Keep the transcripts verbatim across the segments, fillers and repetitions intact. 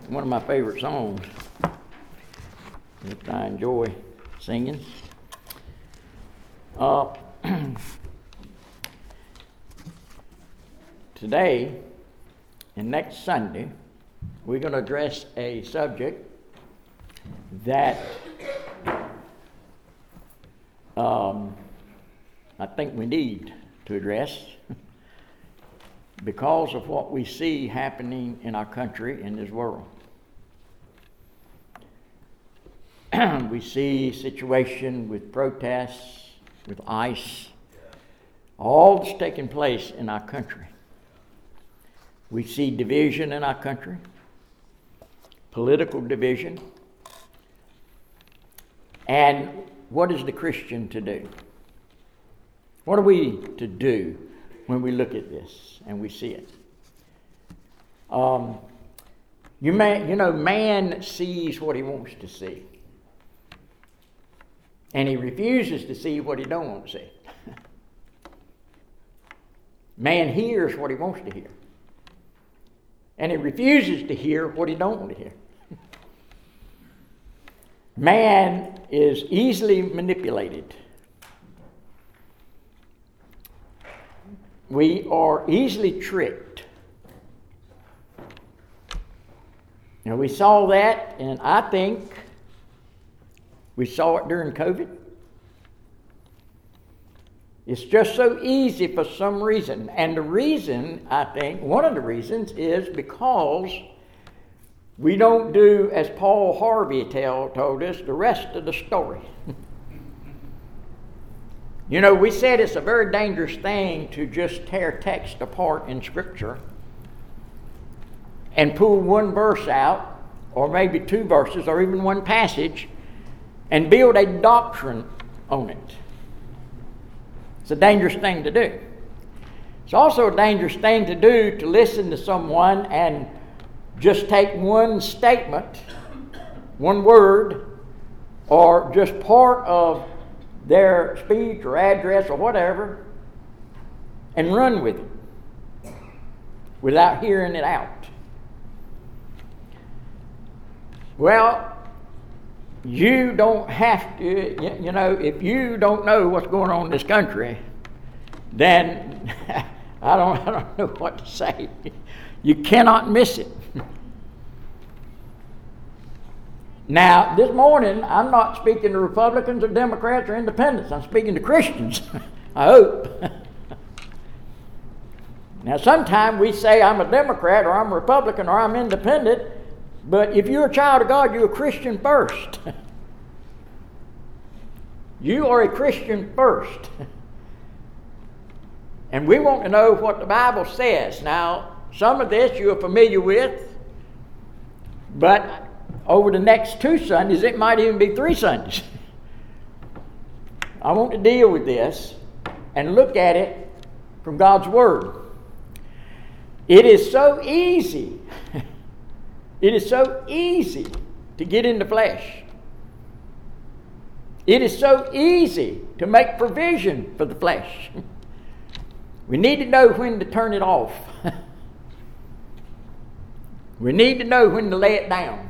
one of my favorite songs that I enjoy singing. Uh, today and next Sunday, we're going to address a subject that um, I think we need to address because of what we see happening in our country and this world. We see situation with protests, with ICE, all that's taking place in our country. We see division in our country, political division. And what is the Christian to do? What are we to do when we look at this and we see it? Um, you, may, you know, man sees what he wants to see. And he refuses to see what he don't want to see. Man hears what he wants to hear. And he refuses to hear what he don't want to hear. Man is easily manipulated. We are easily tricked. Now we saw that, and I think we saw it during COVID. It's just so easy for some reason. And the reason, I think, one of the reasons is because we don't do, as Paul Harvey tell, told us, the rest of the story. You know, we said it's a very dangerous thing to just tear text apart in Scripture and pull one verse out, or maybe two verses, or even one passage, and build a doctrine on it. It's a dangerous thing to do. It's also a dangerous thing to do to listen to someone and just take one statement, one word, or just part of their speech or address or whatever, and run with it without hearing it out. Well, you don't have to, you know, if you don't know what's going on in this country, then I don't, I don't know what to say. You cannot miss it. Now, this morning, I'm not speaking to Republicans or Democrats or Independents. I'm speaking to Christians, I hope. Now, sometimes we say I'm a Democrat or I'm a Republican or I'm independent, but if you're a child of God, you're a Christian first. You are a Christian first. And we want to know what the Bible says. Now, some of this you're familiar with, but over the next two Sundays, it might even be three Sundays. I want to deal with this and look at it from God's Word. It is so easy. It is so easy to get in the flesh. It is so easy to make provision for the flesh. We need to know when to turn it off. We need to know when to lay it down.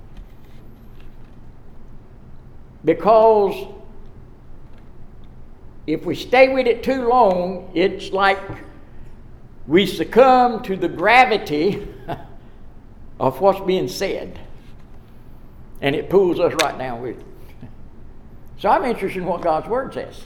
Because if we stay with it too long, it's like we succumb to the gravity of what's being said. And it pulls us right down with it. So I'm interested in what God's Word says.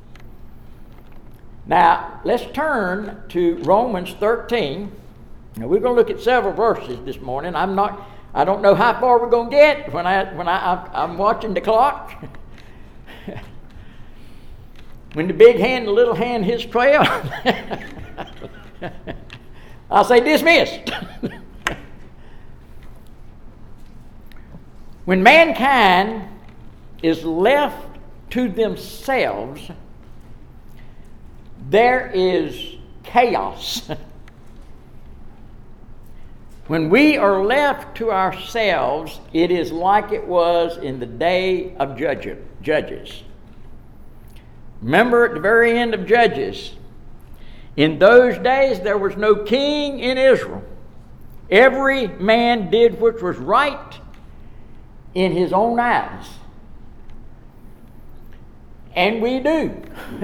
Now, let's turn to Romans thirteen. Now, we're going to look at several verses this morning. I'm not, I don't know how far we're going to get when, I, when I, I'm watching the clock. When the big hand, the little hand hits twelve, I'll say dismissed. When mankind is left to themselves, there is chaos. When we are left to ourselves, it is like it was in the day of Judges. Remember at the very end of Judges, in those days there was no king in Israel. Every man did which was right in his own eyes. And we do.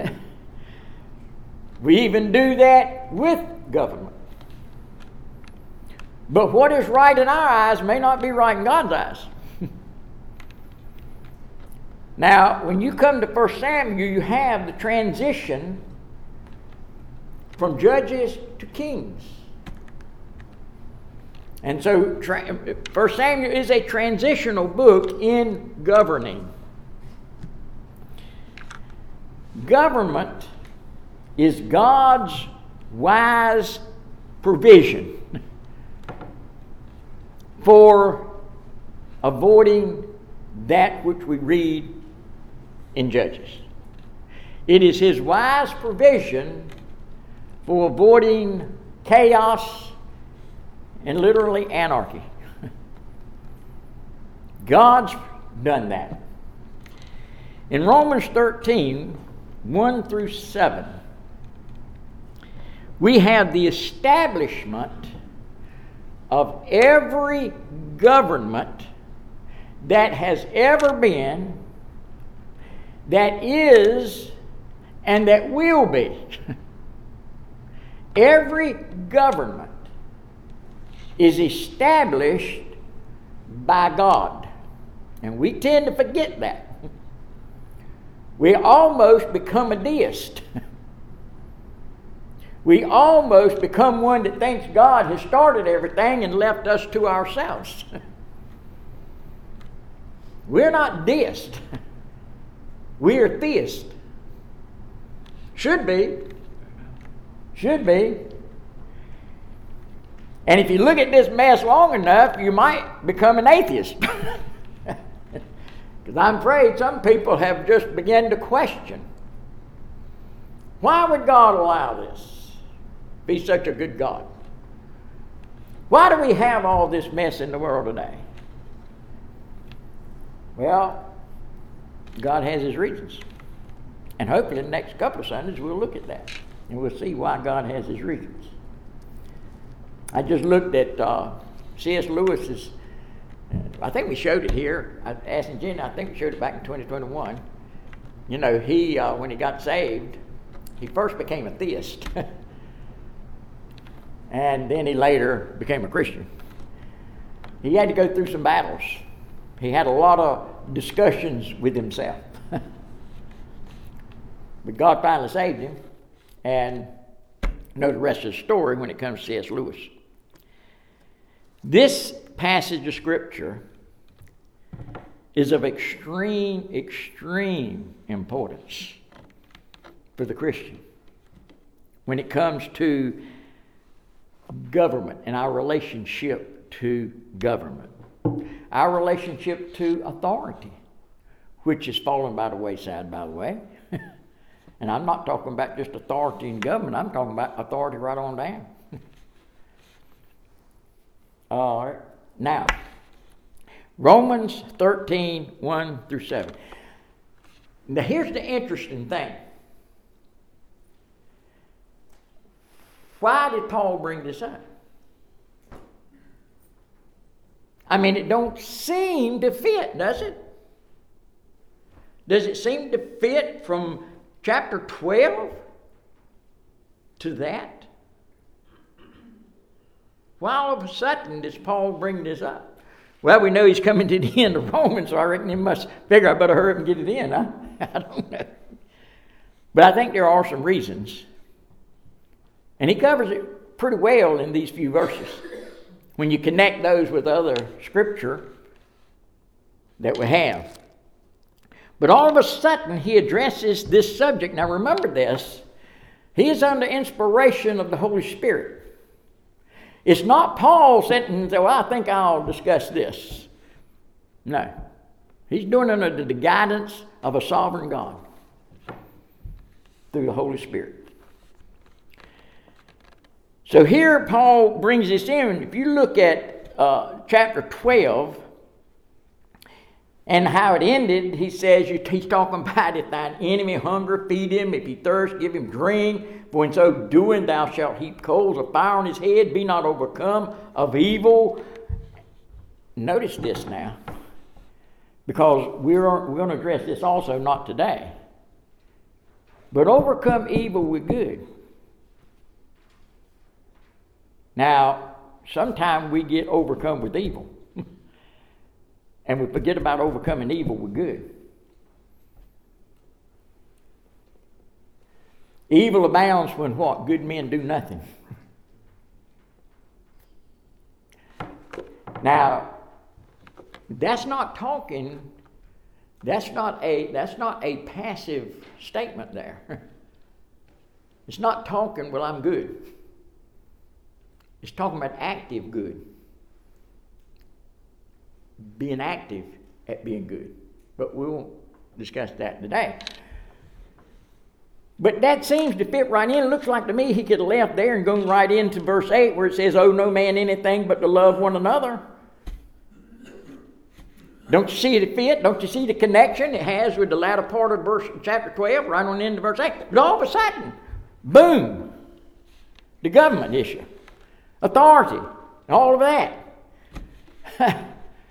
We even do that with government. But what is right in our eyes may not be right in God's eyes. Now, when you come to First Samuel, you have the transition from judges to kings. And so First Samuel is a transitional book in governing. Government is God's wise provision for avoiding that which we read in Judges. It is His wise provision for avoiding chaos and literally anarchy. God's done that. In Romans thirteen, one through seven, we have the establishment of every government that has ever been, that is, and that will be. Every government is established by God. And we tend to forget that. We almost become a deist. We almost become one that thinks God has started everything and left us to ourselves. We're not deists. We are theists. Should be. Should be. And if you look at this mess long enough, you might become an atheist. Because I'm afraid some people have just begun to question, why would God allow this? Be such a good God. Why do we have all this mess in the world today? Well, God has His reasons. And hopefully in the next couple of Sundays we'll look at that. And we'll see why God has His reasons. I just looked at uh, C S Lewis's, uh, I think we showed it here. I asked Jenny, I think we showed it back in twenty twenty-one. You know, he, uh, when he got saved, he first became a theist. And then he later became a Christian. He had to go through some battles. He had a lot of discussions with himself. But God finally saved him. And you know the rest of the story when it comes to C S Lewis. This passage of Scripture is of extreme, extreme importance for the Christian when it comes to government and our relationship to government. Our relationship to authority, which is fallen by the wayside, by the way. And I'm not talking about just authority in government. I'm talking about authority right on down. All right. Now, Romans thirteen, one through seven. Now, here's the interesting thing. Why did Paul bring this up? I mean, it don't seem to fit, does it? Does it seem to fit from chapter twelve to that? Why all of a sudden does Paul bring this up? Well, we know he's coming to the end of Romans, so I reckon he must figure I better hurry up and get it in. Huh? I don't know. But I think there are some reasons. And he covers it pretty well in these few verses. When you connect those with other scripture that we have. But all of a sudden, he addresses this subject. Now remember this. He is under inspiration of the Holy Spirit. It's not Paul sitting and saying, well, I think I'll discuss this. No. He's doing it under the guidance of a sovereign God through the Holy Spirit. So here Paul brings this in. If you look at uh, chapter twelve, And how it ended, he says, he's talking about if thine enemy hunger, feed him. If he thirst, give him drink. For in so doing thou shalt heap coals of fire on his head. Be not overcome of evil. Notice this now. Because we're, we're going to address this also, not today. But overcome evil with good. Now, sometimes we get overcome with evil. And we forget about overcoming evil with good. Evil abounds when what? Good men do nothing. Now, that's not talking, that's not a that's not a passive statement there. It's not talking, well, I'm good. It's talking about active good. Being active at being good. But we won't discuss that today. But that seems to fit right in. It looks like to me he could have left there and gone right into verse eight where it says, owe no man anything but to love one another. Don't you see the fit? Don't you see the connection it has with the latter part of verse chapter twelve, right on into verse eight? But all of a sudden, boom, the government issue, authority, all of that.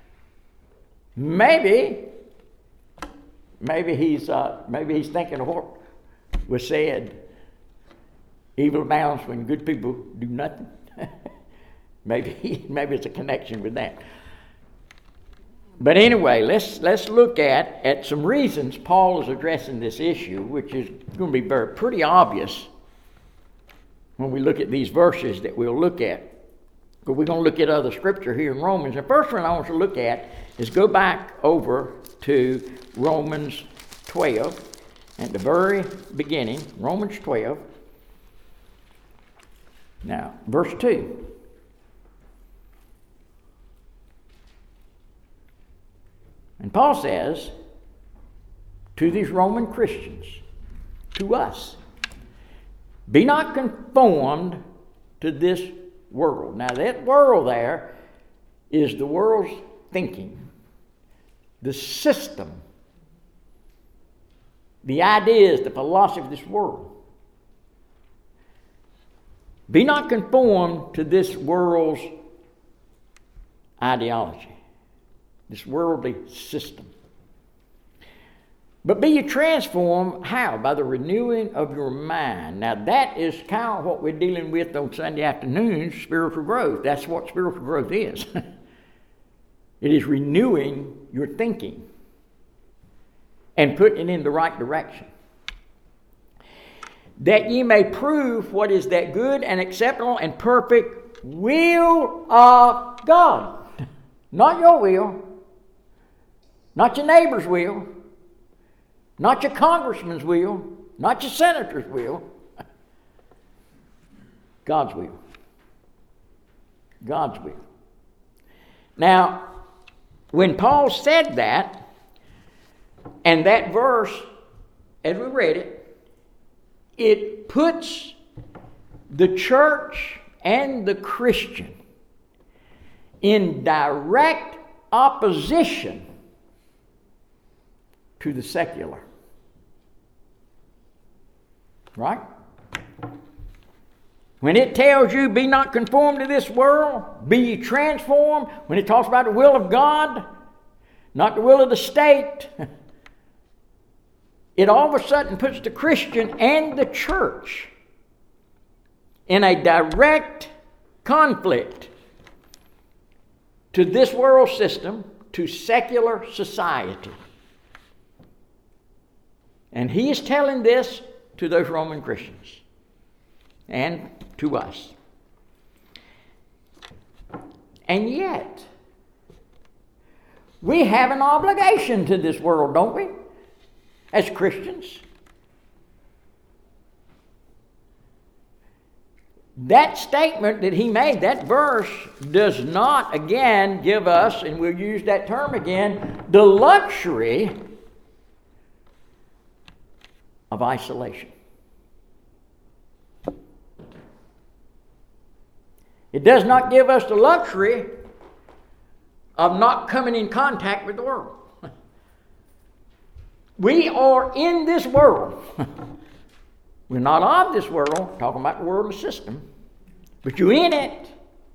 Maybe, maybe he's uh, maybe he's thinking of what was said. Evil abounds when good people do nothing. maybe, maybe it's a connection with that. But anyway, let's let's look at at some reasons Paul is addressing this issue, which is going to be very pretty obvious when we look at these verses that we'll look at. But we're going to look at other scripture here in Romans. The first one I want to look at is go back over to Romans twelve. At the very beginning, Romans twelve. Now, verse two. And Paul says to these Roman Christians, to us, be not conformed to this world. Now that world there is the world's thinking, the system, the ideas, the philosophy of this world. Be not conformed to this world's ideology, this worldly system. But be ye transformed, how? By the renewing of your mind. Now that is kind of what we're dealing with on Sunday afternoons, spiritual growth. That's what spiritual growth is. It is renewing your thinking and putting it in the right direction. That ye may prove what is that good and acceptable and perfect will of God. Not your will, not your neighbor's will, not your congressman's will, not your senator's will. God's will. God's will. Now, when Paul said that, and that verse, as we read it, it puts the church and the Christian in direct opposition to the secular. Right? When it tells you, be not conformed to this world, be ye transformed, when it talks about the will of God, not the will of the state, it all of a sudden puts the Christian and the church in a direct conflict to this world system, to secular society. And he is telling this to those Roman Christians and to us. And yet, we have an obligation to this world, don't we? As Christians. That statement that he made, that verse, does not, again, give us, and we'll use that term again, the luxury of isolation. It does not give us the luxury of not coming in contact with the world. We are in this world. We're not of this world, talking about the worldly system, but you're in it.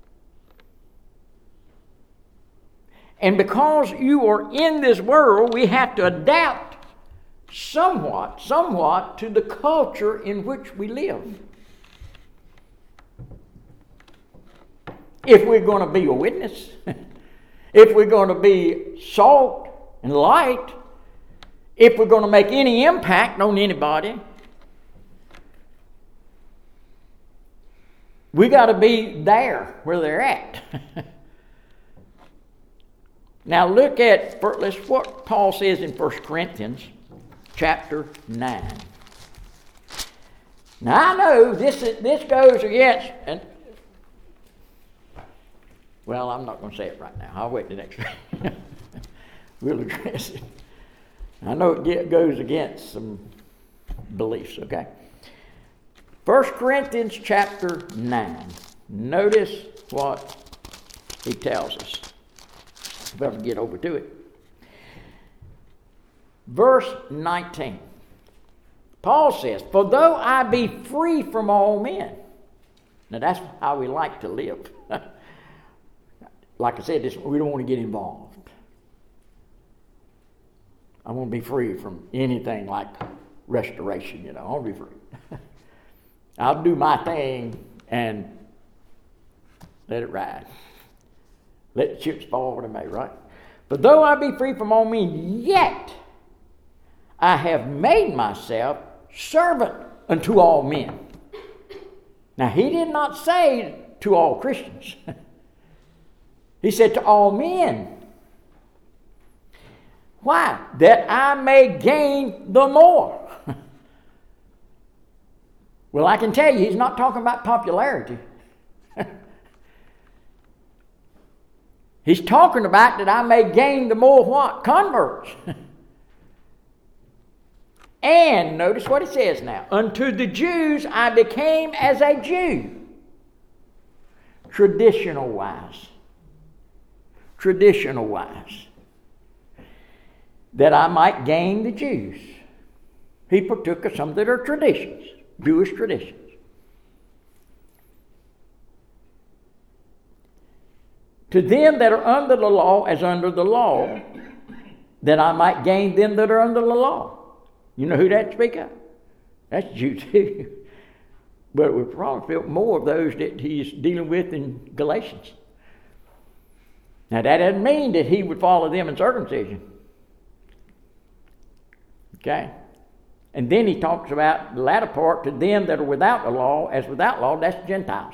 And because you are in this world, we have to adapt somewhat, somewhat to the culture in which we live. If we're going to be a witness, if we're going to be salt and light, if we're going to make any impact on anybody, we got to be there where they're at. Now look at, let's what Paul says in First Corinthians chapter nine. Now I know this is, this goes against, and well, I'm not going to say it right now. I'll wait the next week. We'll address it. I know it get, goes against some beliefs, okay? First Corinthians chapter nine. Notice what he tells us. If I ever get over to it. Verse nineteen. Paul says, "For though I be free from all men." Now that's how we like to live. Like I said, this, we don't want to get involved. I want to be free from anything like restoration, you know. I want to be free. I'll do my thing and let it ride. Let the chips fall where they may, right? "But though I be free from all men, yet I have made myself servant unto all men." Now, he did not say to all Christians. He said to all men. Why? That I may gain the more. Well, I can tell you, he's not talking about popularity. He's talking about that I may gain the more what? Converts. And notice what it says now. "Unto the Jews I became as a Jew." Traditional wise. Traditional wise. That I might gain the Jews. He partook of some that are traditions. Jewish traditions. "To them that are under the law as under the law, that I might gain them that are under the law." You know who that speak of? That's Jews too. But we probably felt more of those that he's dealing with in Galatians. Now that doesn't mean that he would follow them in circumcision. Okay? And then he talks about the latter part, "to them that are without the law, as without law," that's Gentiles.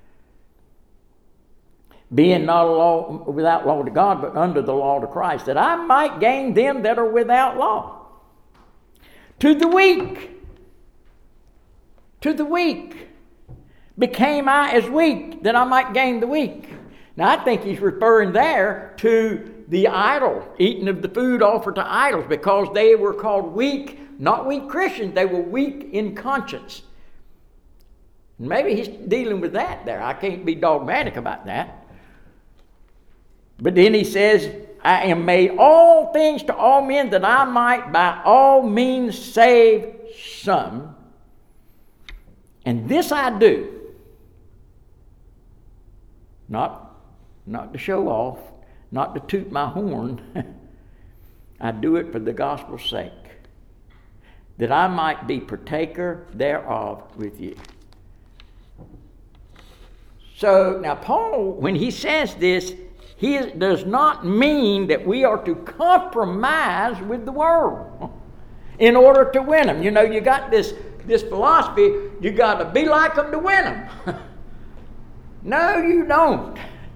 "Being not a law, without law to God, but under the law to Christ, that I might gain them that are without law. To the weak, to the weak, became I as weak, that I might gain the weak." Now I think he's referring there to the idol, eating of the food offered to idols, because they were called weak, not weak Christians, they were weak in conscience. Maybe he's dealing with that there. I can't be dogmatic about that. But then he says, "I am made all things to all men, that I might by all means save some. And this I do." Not, not to show off, not to toot my horn. "I do it for the gospel's sake, that I might be partaker thereof with you." So now Paul, when he says this, he does not mean that we are to compromise with the world in order to win them. You know, you got this, this philosophy, you got to be like them to win them. No, you don't.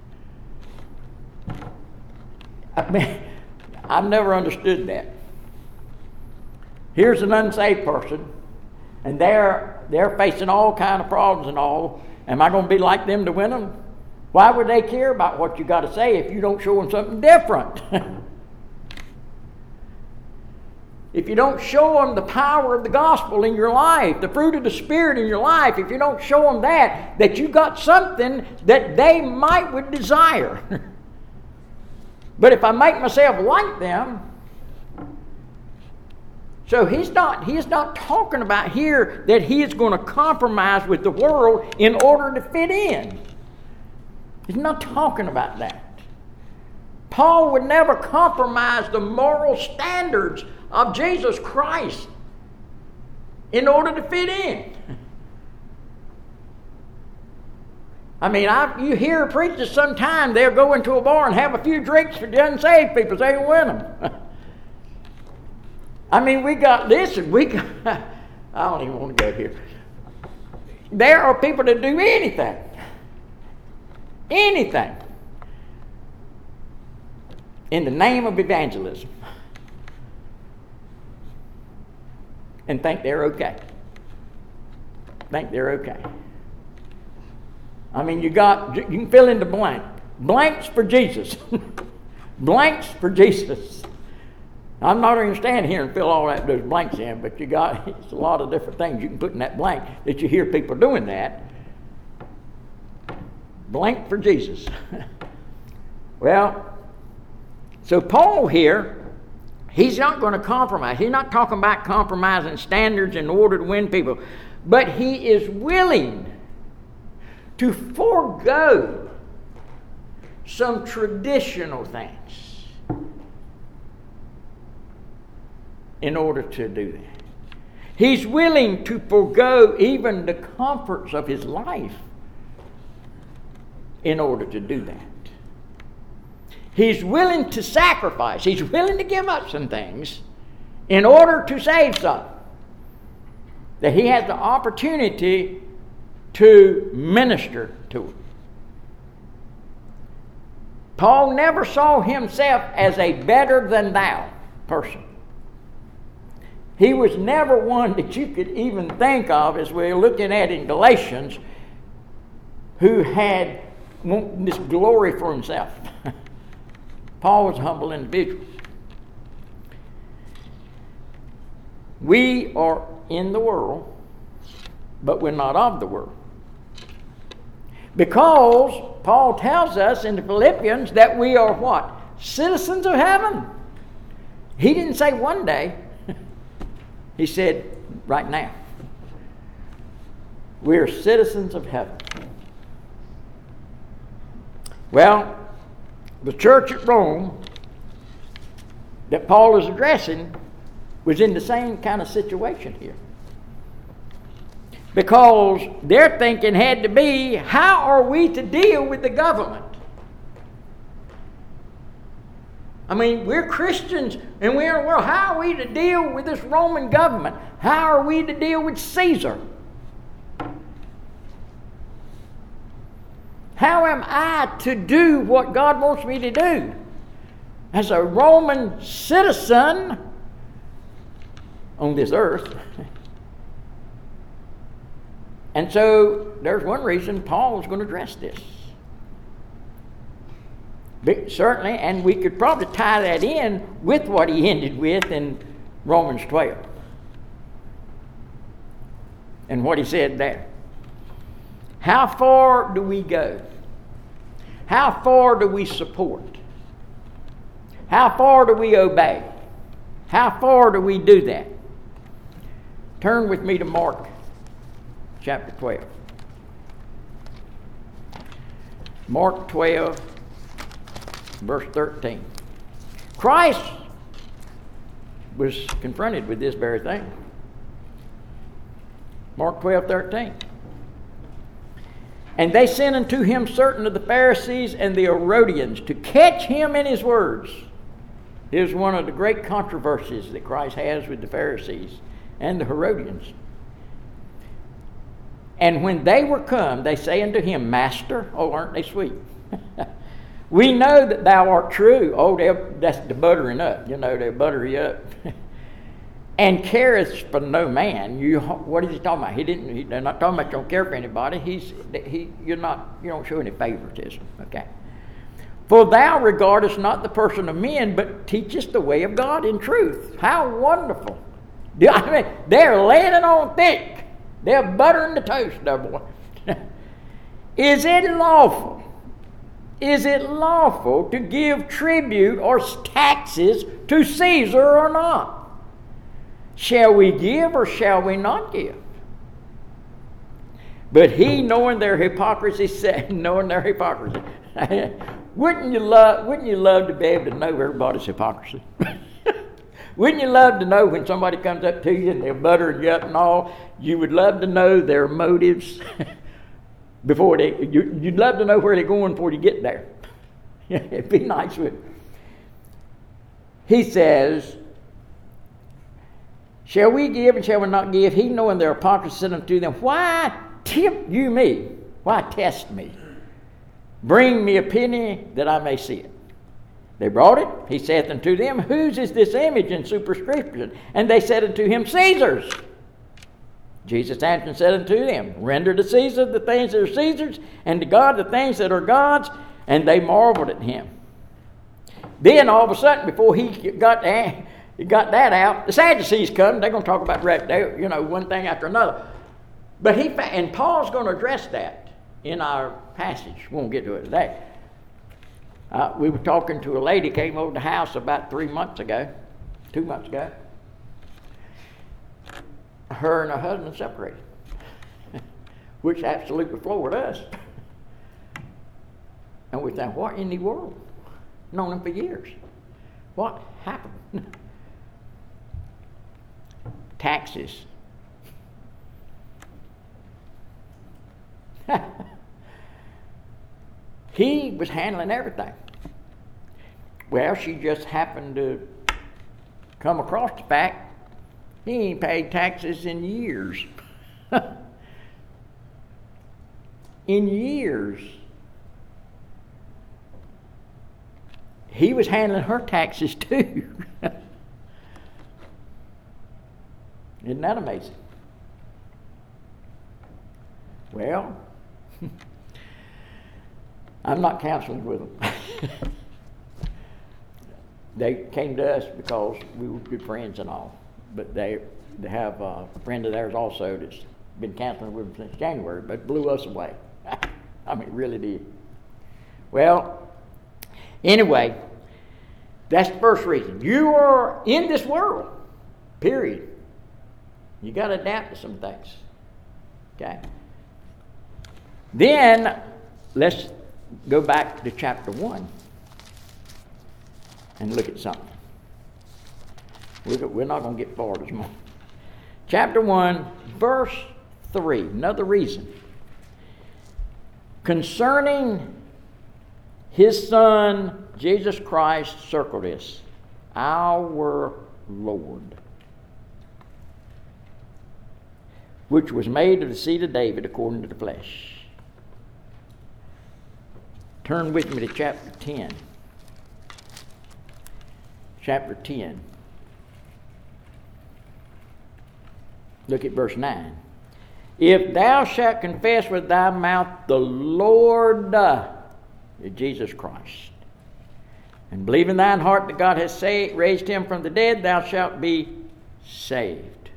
I mean, I've never understood that. Here's an unsaved person, and they're they're facing all kind of problems and all. Am I going to be like them to win them? Why would they care about what you got to say if you don't show them something different? If you don't show them the power of the gospel in your life, the fruit of the Spirit in your life, if you don't show them that, that you got something that they might would desire. But if I make myself like them, So he's not, he's not talking about here that he is going to compromise with the world in order to fit in. He's not talking about that. Paul would never compromise the moral standards of Jesus Christ in order to fit in. I mean, I, you hear preachers sometimes, they'll go into a bar and have a few drinks for the unsaved people so they can win them. I mean, we got, listen, we got, I don't even want to go here. There are people that do anything, anything, in the name of evangelism and think they're okay. Think they're okay. I mean, you got, you can fill in the blank. Blanks for Jesus. Blanks for Jesus. I'm not going to stand here and fill all that those blanks in, but you got, it's a lot of different things you can put in that blank that you hear people doing that. Blank for Jesus. Well, so Paul here, he's not going to compromise. He's not talking about compromising standards in order to win people, but he is willing to forego some traditional things in order to do that. He's willing to forego even the comforts of his life in order to do that. He's willing to sacrifice. He's willing to give up some things in order to save some. That he has the opportunity to minister to them. Paul never saw himself as a better than thou person. He was never one that you could even think of, as we're looking at in Galatians, who had this glory for himself. Paul was a humble individual. We are in the world, but we're not of the world. Because Paul tells us in the Philippians that we are what? Citizens of heaven. He didn't say one day. He said right now. We are citizens of heaven. Well, the church at Rome that Paul is addressing was in the same kind of situation here. Because their thinking had to be, how are we to deal with the government? I mean, we're Christians and we're in the world. How are we to deal with this Roman government? How are we to deal with Caesar? How am I to do what God wants me to do? As a Roman citizen on this earth. And so there's one reason Paul is going to address this. But certainly, and we could probably tie that in with what he ended with in Romans twelve. And what he said there. How far do we go? How far do we support? How far do we obey? How far do we do that? Turn with me to Mark chapter twelve. Mark twelve, verse thirteen. Christ was confronted with this very thing. Mark twelve, thirteen. And they sent unto him certain of the Pharisees and the Herodians to catch him in his words. Here's one of the great controversies that Christ has with the Pharisees and the Herodians. And when they were come, they say unto him, Master, oh, aren't they sweet? We know that thou art true. Oh, that's the buttering up. You know, they butter you up. And careth for no man. You, what is he talking about? He didn't. He, they're not talking about you don't care for anybody. He's he. You're not. You don't show any favoritism. Okay. For thou regardest not the person of men, but teachest the way of God in truth. How wonderful! I mean, they're laying it on thick. They're buttering the toast, there, boy. Is it lawful? Is it lawful to give tribute or taxes to Caesar or not? Shall we give or shall we not give? But he, knowing their hypocrisy, said, knowing their hypocrisy, wouldn't you love, wouldn't you love to be able to know everybody's hypocrisy? Wouldn't you love to know when somebody comes up to you and they're buttering you up and all, you would love to know their motives before they, you, you'd love to know where they're going before you get there. It'd be nice with. He says, shall we give and shall we not give? He, knowing their hypocrisy, said unto them, why tempt you me? Why test me? Bring me a penny that I may see it. They brought it. He saith unto them, whose is this image and superscription? And they said unto him, Caesar's. Jesus answered and said unto them, render to Caesar the things that are Caesar's, and to God the things that are God's. And they marveled at him. Then all of a sudden, before he got that, he got that out, the Sadducees come. They're going to talk about they, you know, one thing after another. But he and Paul's going to address that in our passage. We won't get to it today. Uh, we were talking to a lady came over the house about three months ago, two months ago. Her and her husband separated, which absolutely floored us. And we thought, what in the world? Known him for years. What happened? Taxes. He was handling everything. Well, she just happened to come across the fact he ain't paid taxes in years. In years. He was handling her taxes too. Isn't that amazing? Well, I'm not counseling with them. They came to us because we were good friends and all. But they, they have a friend of theirs also that's been counseling with them since January, but blew us away. I mean, really did. Well, anyway, that's the first reason. You are in this world, period. You got to adapt to some things. Okay? Then, let's go back to chapter one and look at something. We're not going to get far this morning. Chapter one, verse three, another reason. Concerning his Son, Jesus Christ, circle this, our Lord, which was made of the seed of David according to the flesh. Turn with me to chapter ten. Chapter ten. Look at verse nine. If thou shalt confess with thy mouth the Lord uh, Jesus Christ, and believe in thine heart that God has saved, raised him from the dead, thou shalt be saved.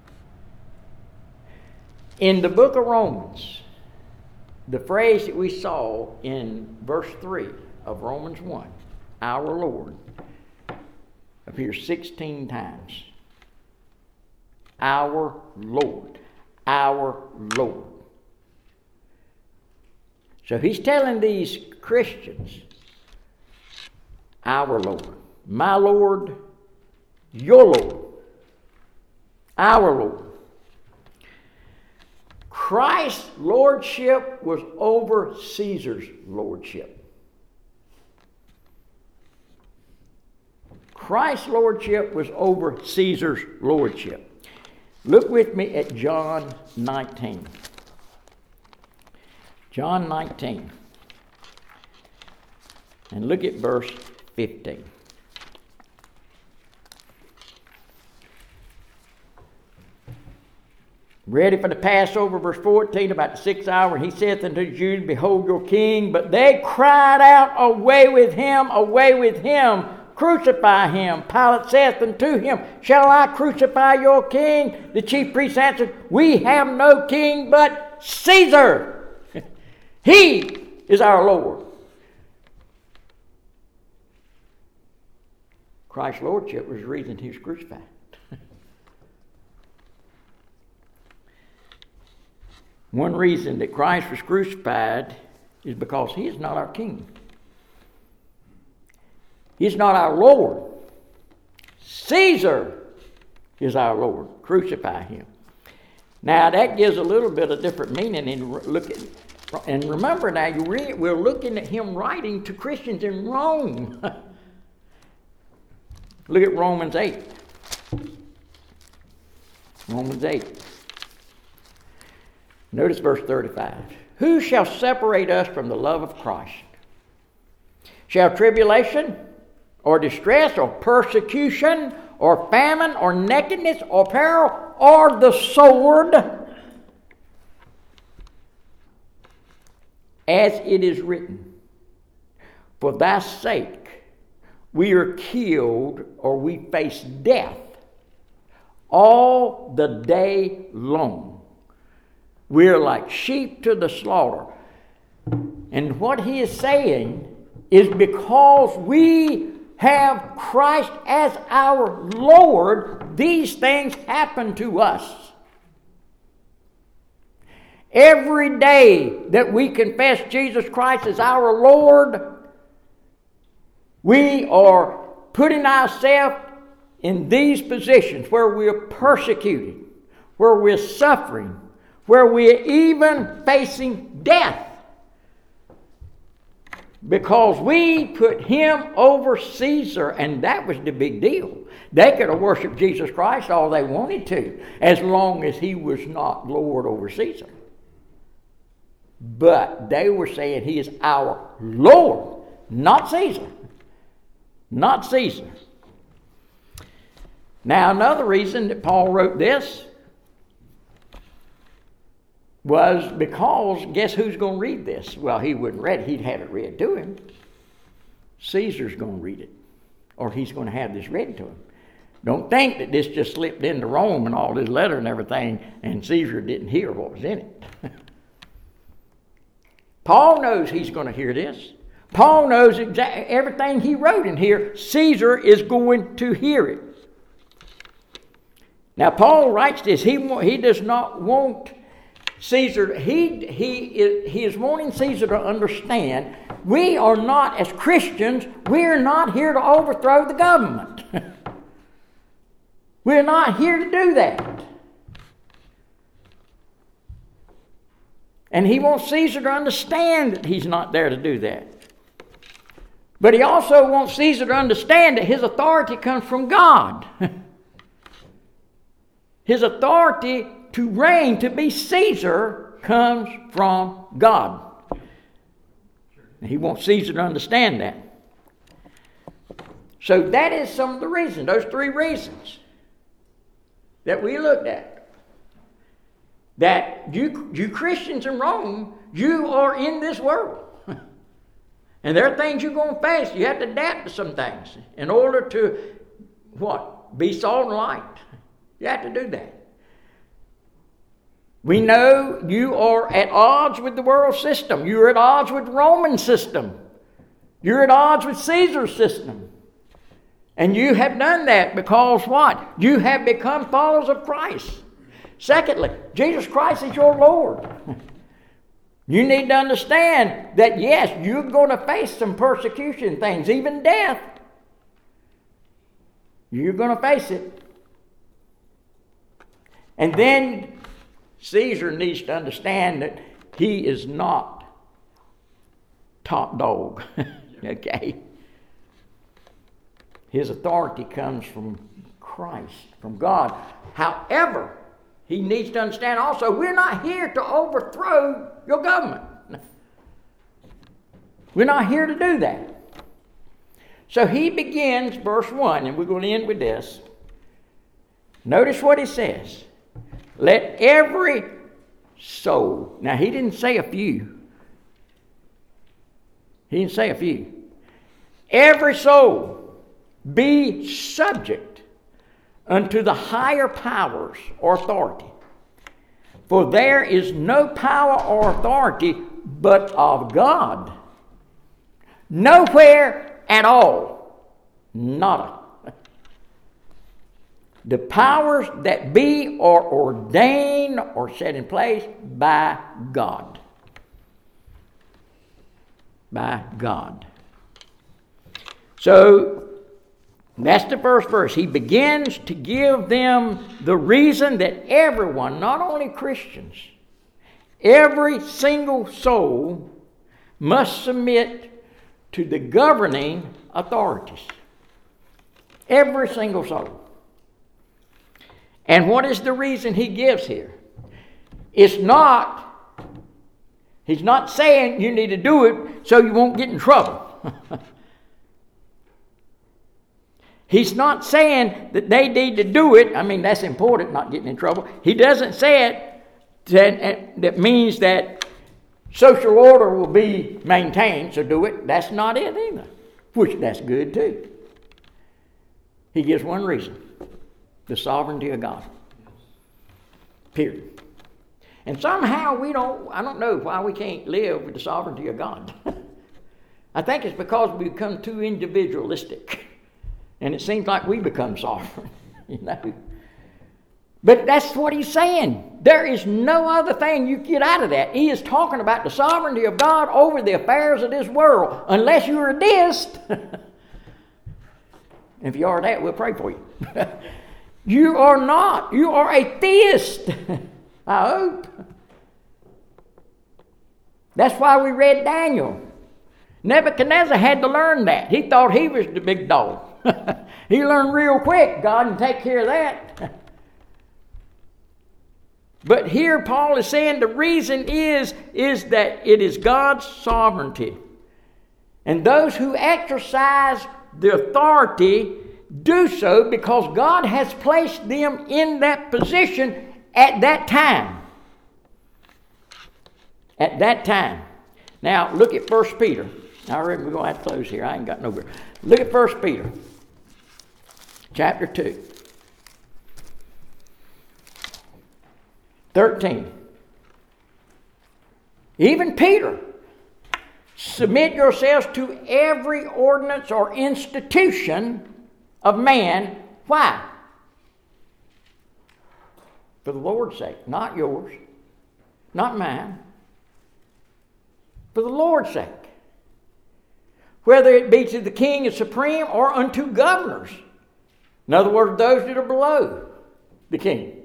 In the book of Romans, the phrase that we saw in verse three of Romans one, our Lord, appears sixteen times. Our Lord. Our Lord. So he's telling these Christians, our Lord, my Lord, your Lord, our Lord. Christ's lordship was over Caesar's lordship. Christ's lordship was over Caesar's lordship. Look with me at John nineteen. John nineteen. And look at verse fifteen. Ready for the Passover, verse fourteen, about the sixth hour, and he saith unto the Jews, behold your king. But they cried out, away with him, away with him, crucify him. Pilate saith unto him, shall I crucify your king? The chief priests answered, we have no king but Caesar. He is our Lord. Christ's lordship was the reason he was crucified. One reason that Christ was crucified is because he is not our king. He's not our Lord. Caesar is our Lord. Crucify him. Now that gives a little bit of different meaning. In look at, and remember now, you read, we're looking at him writing to Christians in Rome. Look at Romans eight. Romans eight. Notice verse thirty-five. Who shall separate us from the love of Christ? Shall tribulation, or distress, or persecution, or famine, or nakedness, or peril, or the sword? As it is written, for thy sake we are killed, or we face death all the day long. We're like sheep to the slaughter. And what he is saying is because we have Christ as our Lord, these things happen to us. Every day that we confess Jesus Christ as our Lord, we are putting ourselves in these positions where we're persecuted, where we're suffering, where we're even facing death. Because we put him over Caesar, and that was the big deal. They could have worshiped Jesus Christ all they wanted to, as long as he was not Lord over Caesar. But they were saying he is our Lord, not Caesar. Not Caesar. Now, another reason that Paul wrote this was because, guess who's going to read this? Well, he wouldn't read it. He'd have it read to him. Caesar's going to read it. Or he's going to have this read to him. Don't think that this just slipped into Rome and all this letter and everything, and Caesar didn't hear what was in it. Paul knows he's going to hear this. Paul knows exactly everything he wrote in here. Caesar is going to hear it. Now, Paul writes this. He, he does not want Caesar, he, he, is, he is wanting Caesar to understand we are not, as Christians, we're not here to overthrow the government. We're not here to do that. And he wants Caesar to understand that he's not there to do that. But he also wants Caesar to understand that his authority comes from God. His authority to reign, to be Caesar, comes from God. And he wants Caesar to understand that. So that is some of the reasons, those three reasons that we looked at. That you, you Christians in Rome, you are in this world. And there are things you're going to face. You have to adapt to some things in order to, what? Be salt and light. You have to do that. We know you are at odds with the world system. You're at odds with the Roman system. You're at odds with Caesar's system. And you have done that because what? You have become followers of Christ. Secondly, Jesus Christ is your Lord. You need to understand that, yes, you're going to face some persecution things, even death. You're going to face it. And then Caesar needs to understand that he is not top dog. Okay? His authority comes from Christ, from God. However, he needs to understand also, we're not here to overthrow your government. We're not here to do that. So he begins verse one, and we're going to end with this. Notice what he says. Let every soul. Now, he didn't say a few. He didn't say a few. Every soul be subject unto the higher powers or authority. For there is no power or authority but of God. Nowhere at all. Nada. The powers that be are ordained or set in place by God. By God. So, that's the first verse. He begins to give them the reason that everyone, not only Christians, every single soul must submit to the governing authorities. Every single soul. And what is the reason he gives here? It's not, he's not saying you need to do it so you won't get in trouble. He's not saying that they need to do it. I mean, that's important, not getting in trouble. He doesn't say it that, that means that social order will be maintained, so do it. That's not it either, which that's good too. He gives one reason: the sovereignty of God. Period. And somehow we don't, I don't know why we can't live with the sovereignty of God. I think it's because we become too individualistic. And it seems like we become sovereign, you know. But that's what he's saying. There is no other thing you get out of that. He is talking about the sovereignty of God over the affairs of this world, unless you're a deist. If you are that, we'll pray for you. You are not. You are a theist, I hope. That's why we read Daniel. Nebuchadnezzar had to learn that. He thought he was the big dog. He learned real quick, God can take care of that. But here Paul is saying the reason is, is that it is God's sovereignty. And those who exercise the authority do so because God has placed them in that position at that time. At that time. Now, look at First Peter. I reckon we're going to have to close here. I ain't got nowhere. Look at First Peter. Chapter two. thirteen. Even Peter. Submit yourselves to every ordinance or institution of man. Why? For the Lord's sake. Not yours. Not mine. For the Lord's sake. Whether it be to the king and supreme or unto governors. In other words, those that are below the king.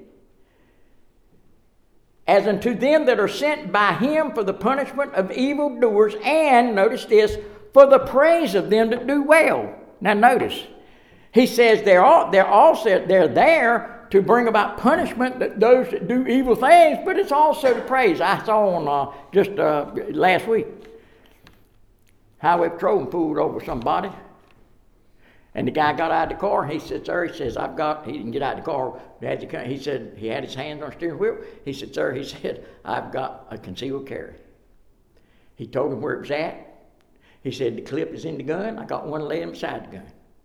As unto them that are sent by him for the punishment of evildoers, and, notice this, for the praise of them that do well. Now notice, he says they're all, they're also they're there to bring about punishment that those that do evil things, but it's also to praise. I saw on uh, just uh, last week, highway patrol pulled over somebody. And the guy got out of the car. He said, sir, he says, I've got, he didn't get out of the car. He said, he had his hands on the steering wheel. He said, sir, he said, I've got a concealed carry. He told him where it was at. He said, the clip is in the gun. I got one laying beside the gun.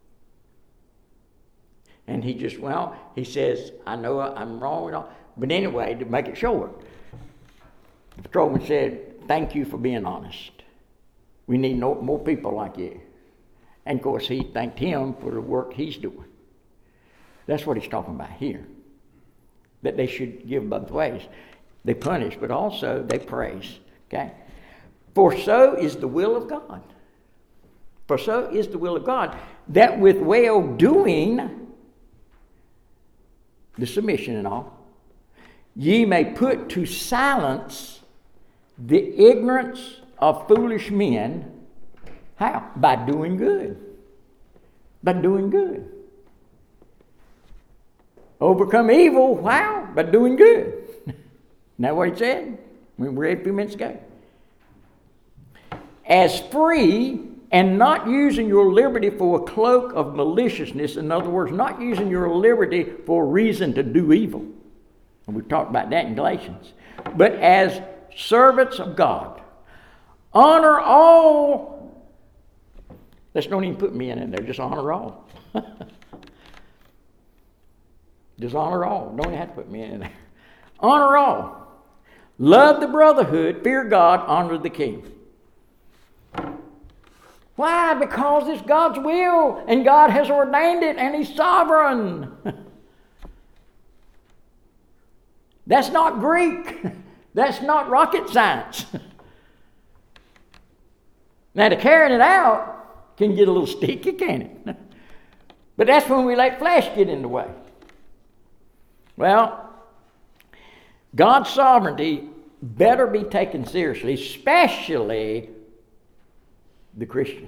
And he just, well, he says, I know I'm wrong and all. But anyway, to make it short, the patrolman said, thank you for being honest. We need no, more people like you. And, of course, he thanked him for the work he's doing. That's what he's talking about here. That they should give both ways. They punish, but also they praise. Okay? For so is the will of God. For so is the will of God, that with well-doing, the submission and all, ye may put to silence the ignorance of foolish men. How? By doing good. By doing good. Overcome evil, how? By doing good. Isn't that what he said? We read a few minutes ago. As free and not using your liberty for a cloak of maliciousness. In other words, not using your liberty for a reason to do evil. And we've talked about that in Galatians. But as servants of God. Honor all. Let's don't even put men in there. Just honor all. Just honor all. Don't even have to put men in there. Honor all. Love the brotherhood. Fear God. Honor the king. Why? Because it's God's will. And God has ordained it. And he's sovereign. That's not Greek. That's not rocket science. Now, to carrying it out can get a little sticky, can't it? But that's when we let flesh get in the way. Well, God's sovereignty better be taken seriously, especially the Christian.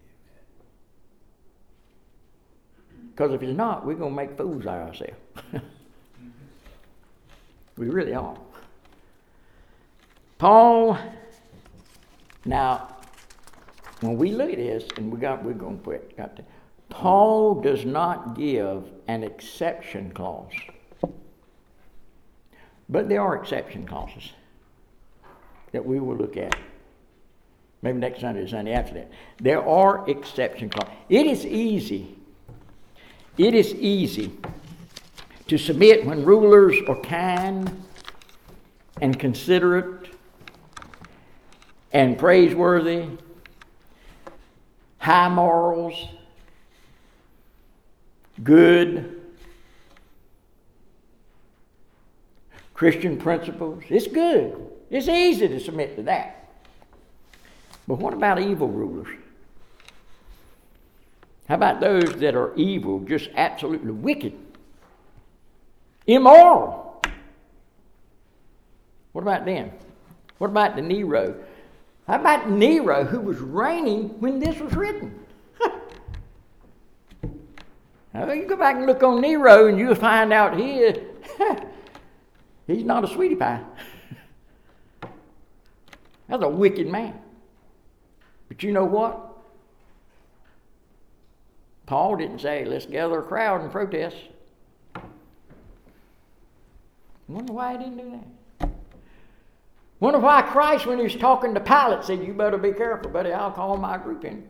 Because if it's not, we're going to make fools out of ourselves. We really are. Paul, now, when we look at this, and we got, we're going to put, got to, Paul does not give an exception clause. But there are exception clauses that we will look at. Maybe next Sunday or Sunday after that. There are exception clauses. It is easy. It is easy to submit when rulers are kind and considerate and praiseworthy, high morals, good, Christian principles. It's good. It's easy to submit to that. But what about evil rulers? How about those that are evil, just absolutely wicked, immoral? What about them? What about the Nero? How about Nero, who was reigning when this was written? Now, you go back and look on Nero, and you'll find out he is, he's not a sweetie pie. That's a wicked man. But you know what? Paul didn't say, let's gather a crowd and protest. I wonder why he didn't do that. Wonder why Christ, when he was talking to Pilate, said, you better be careful, buddy, I'll call my group in.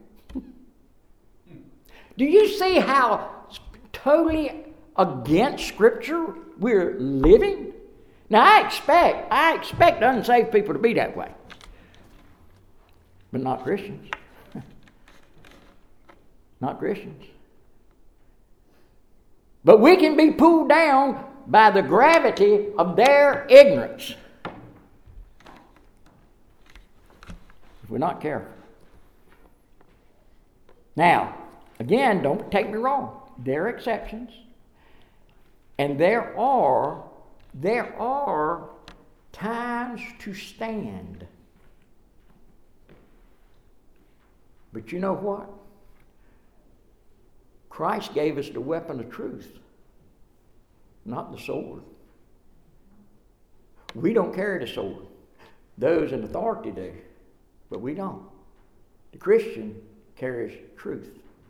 Do you see how totally against Scripture we're living? Now, I expect, I expect unsaved people to be that way. But not Christians. Not Christians. But we can be pulled down by the gravity of their ignorance if we're not careful. Now, again, don't take me wrong. There are exceptions. And there are, there are times to stand. But you know what? Christ gave us the weapon of truth, not the sword. We don't carry the sword. Those in authority do, but we don't. The Christian carries truth.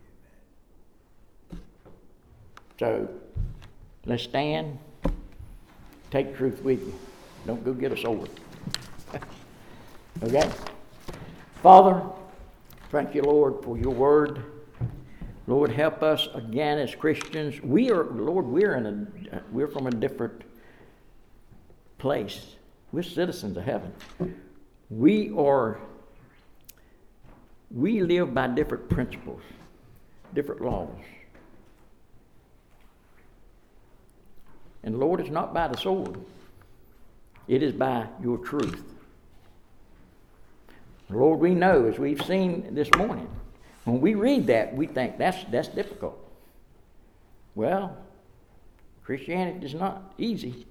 So, let's stand. Take truth with you. Don't go get a sword. Okay? Father, thank you, Lord, for your word. Lord, help us again as Christians. We are, Lord, we're in a, we're from a different place. We're citizens of heaven. We are, we live by different principles, different laws. And Lord, it's not by the sword. It is by your truth. Lord, we know, as we've seen this morning, when we read that, we think that's that's difficult. Well, Christianity is not easy.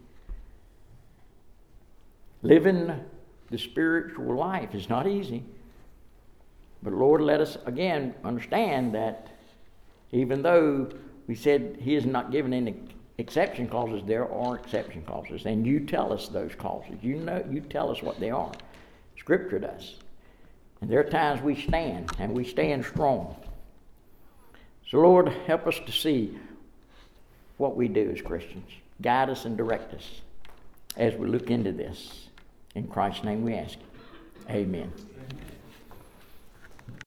Living the spiritual life is not easy. But Lord, let us again understand that even though we said He has not given any exception clauses, there are exception clauses. And you tell us those clauses. You know, you tell us what they are. Scripture does. And there are times we stand, and we stand strong. So, Lord, help us to see what we do as Christians. Guide us and direct us as we look into this. In Christ's name we ask it. Amen.